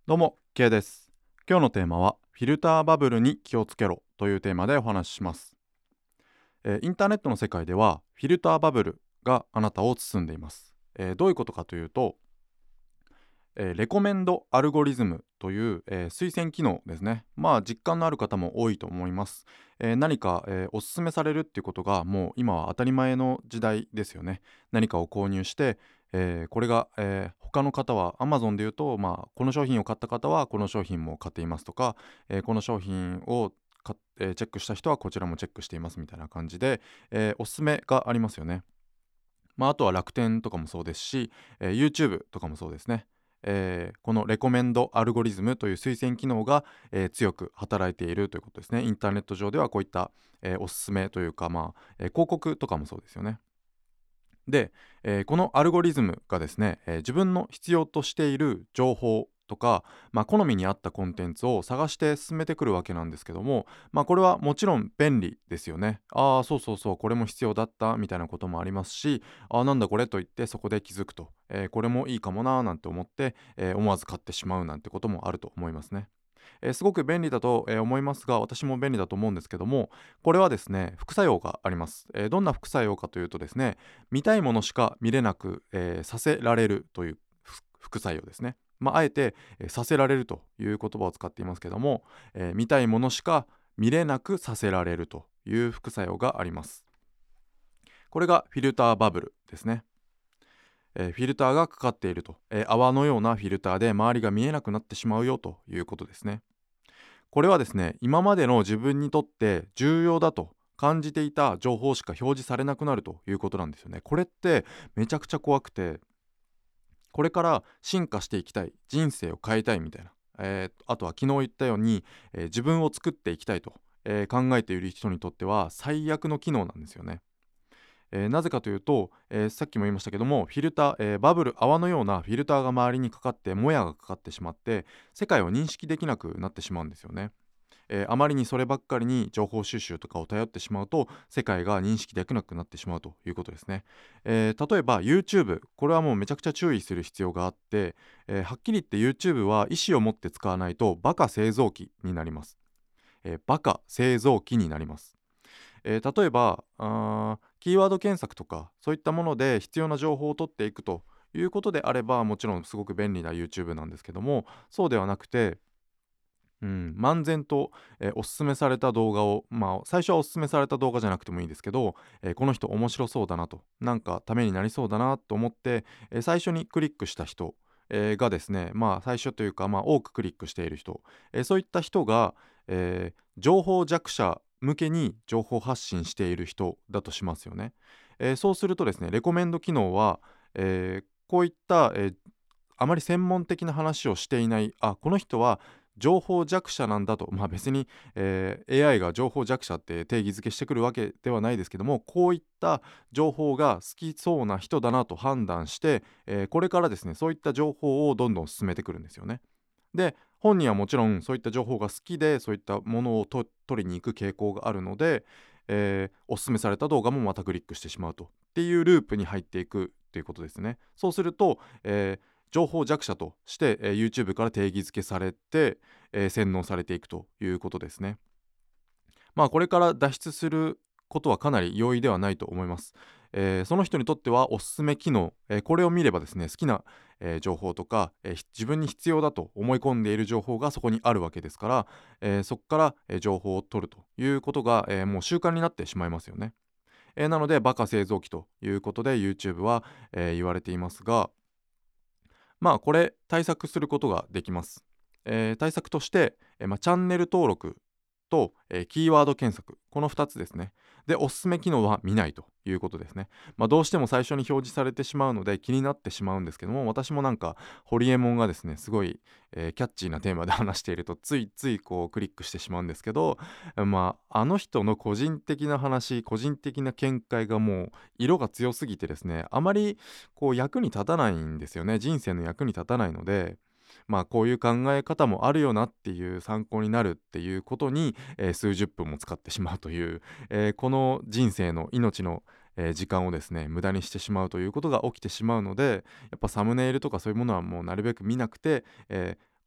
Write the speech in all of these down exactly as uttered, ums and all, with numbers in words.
どうも K です。今日のテーマはフィルターバブルに気をつけろというテーマでお話しします。えーインターネットの世界ではフィルターバブルがあなたを包んでいます。えーどういうことかというと、えーレコメンドアルゴリズムという、えー推薦機能ですね。まあ実感のある方も多いと思います。えー何か、えーおすすめされるっていうことがもう今は当たり前の時代ですよね。何かを購入して、えーこれが、えー他の方は Amazon で言うと、まあ、この商品を買った方はこの商品も買っていますとか、えーこの商品を買っえーチェックした人はこちらもチェックしていますみたいな感じで、えーおすすめがありますよね。まあ、あとは楽天とかもそうですし、えー YouTube とかもそうですね。えーこのレコメンドアルゴリズムという推薦機能が、えー強く働いているということですね。インターネット上ではこういった、えーおすすめというか、まあえー広告とかもそうですよね。で、えーこのアルゴリズムがですね、えー自分の必要としている情報とか、まあ、好みに合ったコンテンツを探して進めてくるわけなんですけども、まあ、これはもちろん便利ですよね。ああ、そうそうそう、これも必要だったみたいなこともありますし、ああ、なんだこれと言ってそこで気づくと、えーこれもいいかもなーなんて思って、えー思わず買ってしまうなんてこともあると思いますね。えーすごく便利だと、えー思いますが、私も便利だと思うんですけども、これはですね、副作用があります。えーどんな副作用かというとですね、見たいものしか見れなく、えーさせられるというふ副作用ですね。まあ、あえて、えーさせられるという言葉を使っていますけども、えー見たいものしか見れなくさせられるという副作用があります。これがフィルターバブルですね。えーフィルターがかかっていると、えー泡のようなフィルターで周りが見えなくなってしまうよということですね。これはですね、今までの自分にとって重要だと感じていた情報しか表示されなくなるということなんですよね。これってめちゃくちゃ怖くて、これから進化していきたい、人生を変えたいみたいな、えーあとは昨日言ったように、えー自分を作っていきたいと、えー考えている人にとっては最悪の機能なんですよね。えーなぜかというと、えーさっきも言いましたけども、フィルター、えーバブル、泡のようなフィルターが周りにかかって、もやがかかってしまって、世界を認識できなくなってしまうんですよね。えーあまりにそればっかりに情報収集とかを頼ってしまうと、世界が認識できなくなってしまうということですね。えー例えば YouTube、これはもうめちゃくちゃ注意する必要があって、えーはっきり言って YouTube は意思を持って使わないとバカ製造機になります。えーバカ製造機になります。えー例えばあーキーワード検索とかそういったもので必要な情報を取っていくということであれば、もちろんすごく便利な YouTube なんですけども、そうではなくて、うん、漫然と、えーおすすめされた動画を、まあ、最初はおすすめされた動画じゃなくてもいいですけど、えーこの人面白そうだなと、なんかためになりそうだなと思って、えー最初にクリックした人、えーがですね、まあ最初というか、まあ多くクリックしている人、えーそういった人が、えー情報弱者向けに情報発信している人だとしますよね。えーそうするとですね、レコメンド機能は、えーこういった、えーあまり専門的な話をしていない、あ、この人は情報弱者なんだと、まあ別に、えー エーアイ が情報弱者って定義づけしてくるわけではないですけども、こういった情報が好きそうな人だなと判断して、えーこれからですね、そういった情報をどんどん進めてくるんですよね。で、本人はもちろんそういった情報が好きで、そういったものをと取りに行く傾向があるので、えーおすすめされた動画もまたクリックしてしまうとっていうループに入っていくっていうことですね。そうすると、えー情報弱者として、えー YouTube から定義づけされて、えー洗脳されていくということですね。まあこれから脱出することはかなり容易ではないと思います。えーその人にとってはおすすめ機能、えーこれを見ればですね、好きな、えー情報とか、えーひ自分に必要だと思い込んでいる情報がそこにあるわけですから、えーそこから、えー情報を取るということが、えーもう習慣になってしまいますよね。えーなのでバカ製造機ということで YouTube は、えー言われていますが、まあこれ対策することができます。えー対策として、えーまあ、チャンネル登録と、えーキーワード検索、このふたつですね。で、おすすめ機能は見ないということですね。まあ、どうしても最初に表示されてしまうので気になってしまうんですけども、私もなんかホリエモンがですね、すごい、えーキャッチーなテーマで話しているとついついこうクリックしてしまうんですけど、まああの人の個人的な話、個人的な見解がもう色が強すぎてですね、あまりこう役に立たないんですよね。人生の役に立たないので、まあこういう考え方もあるよなっていう参考になるっていうことに、えー数十分も使ってしまうという、えーこの人生の命の、えー時間をですね無駄にしてしまうということが起きてしまうので、やっぱサムネイルとかそういうものはもうなるべく見なくて、えー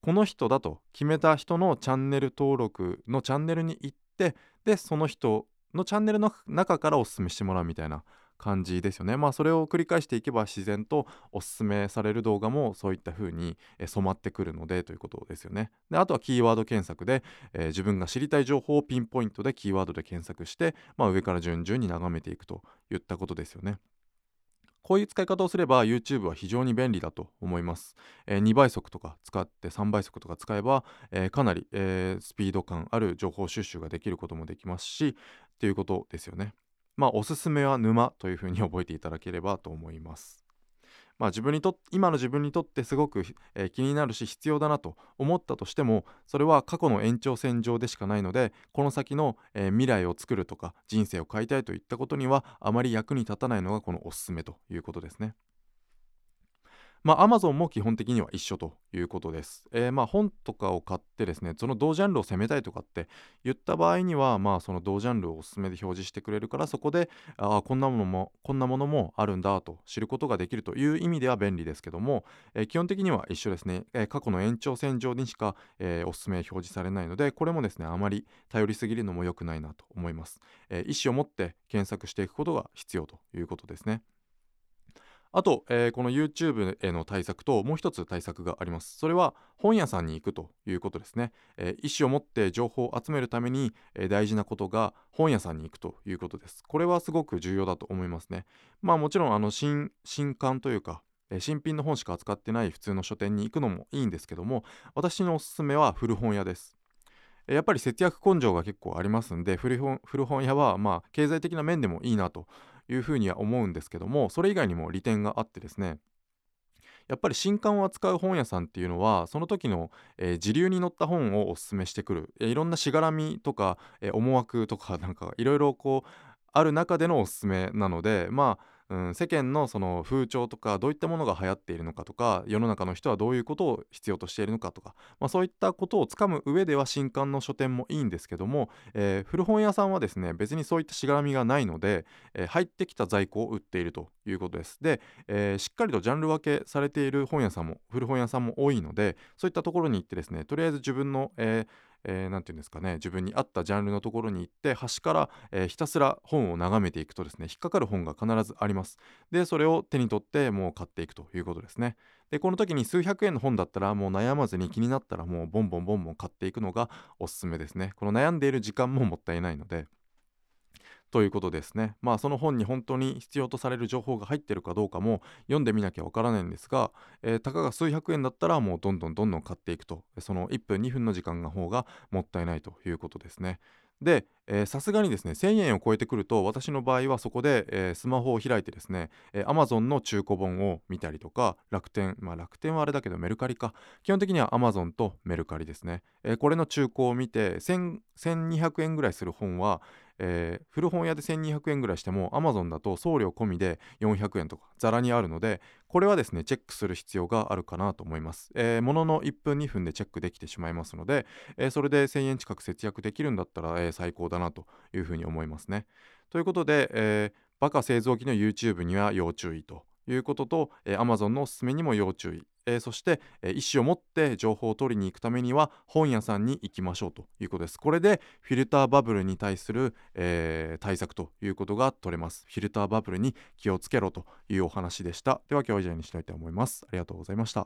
この人だと決めた人のチャンネル登録のチャンネルに行って、でその人のチャンネルの中からおすすめしてもらうみたいな感じですよね。まあそれを繰り返していけば自然とおすすめされる動画もそういった風にえー染まってくるのでということですよね。であとはキーワード検索で、えー自分が知りたい情報をピンポイントでキーワードで検索して、まあ、上から順々に眺めていくといったことですよね。こういう使い方をすれば YouTube は非常に便利だと思います。えーにばい速とか使ってさんばい速とか使えば、えーかなり、えースピード感ある情報収集ができることもできますし、っていうことですよね。まあおすすめは沼というふうに覚えていただければと思います。まあ、自分にとっ今の自分にとってすごく、えー気になるし必要だなと思ったとしても、それは過去の延長線上でしかないので、この先の、えー未来を作るとか人生を変えたいといったことにはあまり役に立たないのがこのおすすめということですね。まあ、Amazon も基本的には一緒ということです。えーまあ、本とかを買ってですね、その同ジャンルを攻めたいとかって言った場合には、まあ、その同ジャンルをおすすめで表示してくれるから、そこで、ああ、こんなものも、こんなものもあるんだと知ることができるという意味では便利ですけども、えー基本的には一緒ですね。えー過去の延長線上にしか、えーおすすめ表示されないので、これもですね、あまり頼りすぎるのも良くないなと思います。えー意思を持って検索していくことが必要ということですね。あと、えーこの YouTube への対策ともう一つ対策があります。それは本屋さんに行くということですね。えー意思を持って情報を集めるために、えー大事なことが本屋さんに行くということです。これはすごく重要だと思いますね。まあもちろんあの新新刊というか、えー新品の本しか扱ってない普通の書店に行くのもいいんですけども、私のおすすめは古本屋です。えーやっぱり節約根性が結構ありますんで、古本古本屋はまあ経済的な面でもいいなというふうには思うんですけども、それ以外にも利点があってですね、やっぱり新刊を扱う本屋さんっていうのはその時の、えー時流に乗った本をおすすめしてくる、えーいろんなしがらみとか、えー思惑とかなんかいろいろこうある中でのおすすめなので、まあ、うん、世間のその風潮とかどういったものが流行っているのかとか、世の中の人はどういうことを必要としているのかとか、まあ、そういったことをつかむ上では新刊の書店もいいんですけども、えー古本屋さんはですね別にそういったしがらみがないので、えー入ってきた在庫を売っているということです。で、えーしっかりとジャンル分けされている本屋さんも古本屋さんも多いので、そういったところに行ってですね、とりあえず自分の、えーえーなんていうんですかね、自分に合ったジャンルのところに行って端から、えーひたすら本を眺めていくとですね、引っかかる本が必ずあります。でそれを手に取ってもう買っていくということですね。でこの時に数百円の本だったらもう悩まずに気になったらもうボンボンボンボン買っていくのがおすすめですね。この悩んでいる時間ももったいないので、ということですね。まあその本に本当に必要とされる情報が入ってるかどうかも読んでみなきゃわからないんですが、えーたかが数百円だったらもうどんどんどんどん買っていくと、そのいっぷんにふんの時間の方がもったいないということですね。で、さすがにですねせんえんを超えてくると、私の場合はそこで、えースマホを開いてですね、えー Amazon の中古本を見たりとか、楽天まあ楽天はあれだけどメルカリか、基本的には Amazon とメルカリですね、えーこれの中古を見てせん せんにひゃくえんぐらいする本は、えー古本屋でせんにひゃくえんぐらいしても Amazon だと送料込みでよんひゃくえんとかざらにあるので、これはですねチェックする必要があるかなと思います。えーもののいっぷんにふんでチェックできてしまいますので、えーそれでせんえん近く節約できるんだったら、えー最高だなというふうに思いますね。ということで、えーバカ製造機の YouTube には要注意ということと、えー Amazon のおすすめにも要注意、えーそして、えー意思を持って情報を取りに行くためには本屋さんに行きましょうということです。これでフィルターバブルに対する、えー対策ということが取れます。フィルターバブルに気をつけろというお話でした。では今日は以上にしたいと思います。ありがとうございました。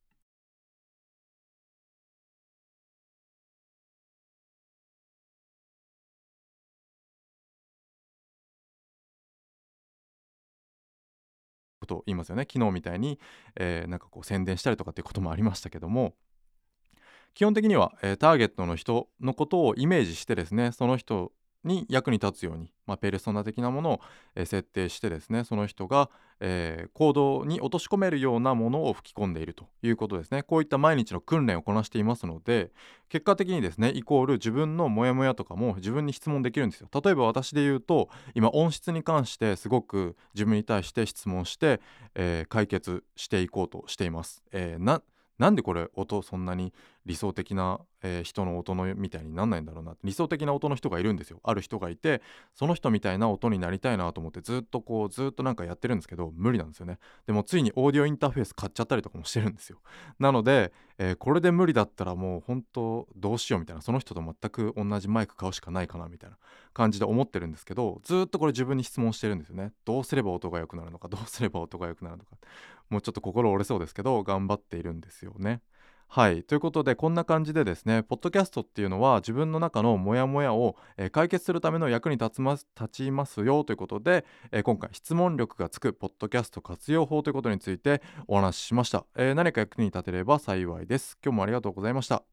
ことを言いますよね。昨日みたいに、えーなんかこう宣伝したりとかっていうこともありましたけども、基本的には、えーターゲットの人のことをイメージしてですね、その人に役に立つように、まあ、ペルソナ的なものを、えー設定してですね、その人が、えー行動に落とし込めるようなものを吹き込んでいるということですね。こういった毎日の訓練をこなしていますので、結果的にですねイコール自分のモヤモヤとかも自分に質問できるんですよ。例えば私で言うと、今音質に関してすごく自分に対して質問して、えー解決していこうとしています。えーななんでこれ音そんなに理想的な、えー人の音のみたいになんないんだろうな、理想的な音の人がいるんですよ。ある人がいて、その人みたいな音になりたいなと思ってずっとこうずっとなんかやってるんですけど無理なんですよね。でもついにオーディオインターフェース買っちゃったりとかもしてるんですよ。なので、 えーこれで無理だったらもう本当どうしようみたいな、その人と全く同じマイク買うしかないかなみたいな感じで思ってるんですけど、ずーっとこれ自分に質問してるんですよね。どうすれば音が良くなるのか、どうすれば音が良くなるのか。もうちょっと心折れそうですけど頑張っているんですよね。はい。ということで、こんな感じでですね、ポッドキャストっていうのは自分の中のモヤモヤを、えー解決するための役に立つます立ちますよということで、えー今回質問力がつくポッドキャスト活用法ということについてお話ししました。えー何か役に立てれば幸いです。今日もありがとうございました。